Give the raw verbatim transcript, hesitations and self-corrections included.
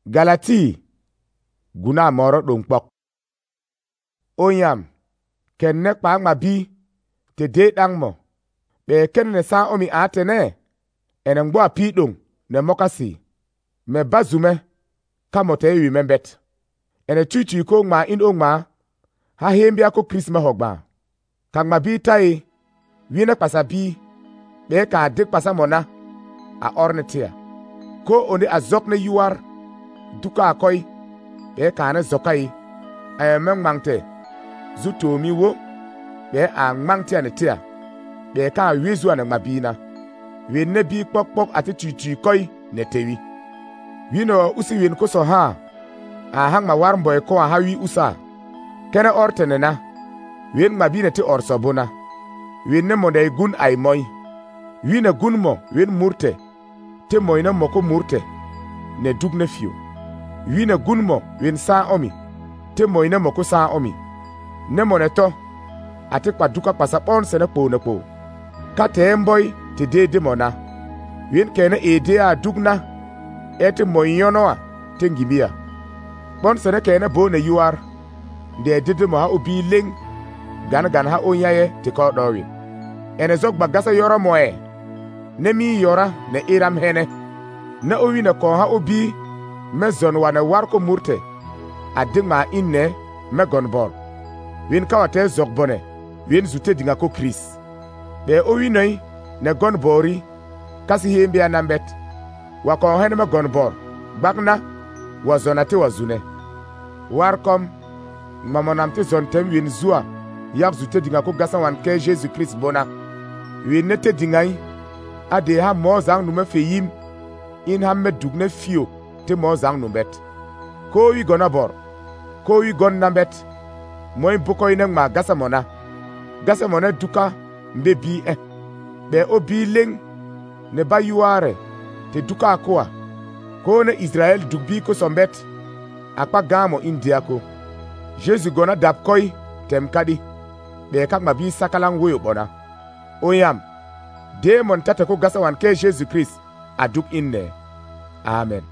Galati guna moro dong pok. Oyam ken ne kpa ma bi te de dang mo. Be ken ne sa omi atene enen gbo api dong ne mokasi. Me bazume kamote wi membet. Ene chuchu ko ma in ongma ha hembia ko krisma hogba. Kang ma bi tai wine pasa bi be ka dik pasa mona a ornetia. Ko oni azok ne yuar duka akoy be ka ne zokai ay men mangte zuto mi wo be a mangte ne tia be ka wizu an mabina we ne bi pok pok ati chuchu koy ne tewi wino usi win ko so ha a hang ma war mboy ko ha wi usa kene ortene na wen mabina ti orsobona wen ne mo dai gun ay moy wi ne gun mo wen murte te moy na moko murte ne dug ne fio wi ne gun mo wen sa omi te moy na moko sa omi ne mo ne to ati kwa duka pasa pon se ne po ne po ka te mboy te de de mona wen kene e de a dugna ete moy yono a te ngibia bon se ne kene bo ne yuar de de de mo ha obi leng gan gan ha onyaye te ko dowi ene zok bagasa yoro moe ne mi yora ne iram hene na owi ne ko ha obi mezon wa ne war ko murte adima inne megon bol win kawate zok bone win zute dinga ko kris be owi noi ne gon bori kasi hembia nambet wa ko hene megon bol bagna wa zonate wa zune warkom mamonamte zontem win zua yak zute dinga ko gasa wan ke Jesus Christ bona win nete dingai ade ha mozang nume feyim in ha medugne fio te mozang numbet ko wi gona bor ko wi gon nambet moy buko ine ma gasa mona gasa mona duka mbe bi eh be obi leng ne ba yuare te duka akwa ko ne Israel dugbi ko sombet akpa gamo india ko Jesus gona dap koy tem kadi be kak ma bi sakalang woyo bona oyam demon tata ko gasa wan ke Jesus Christ aduk inne amen.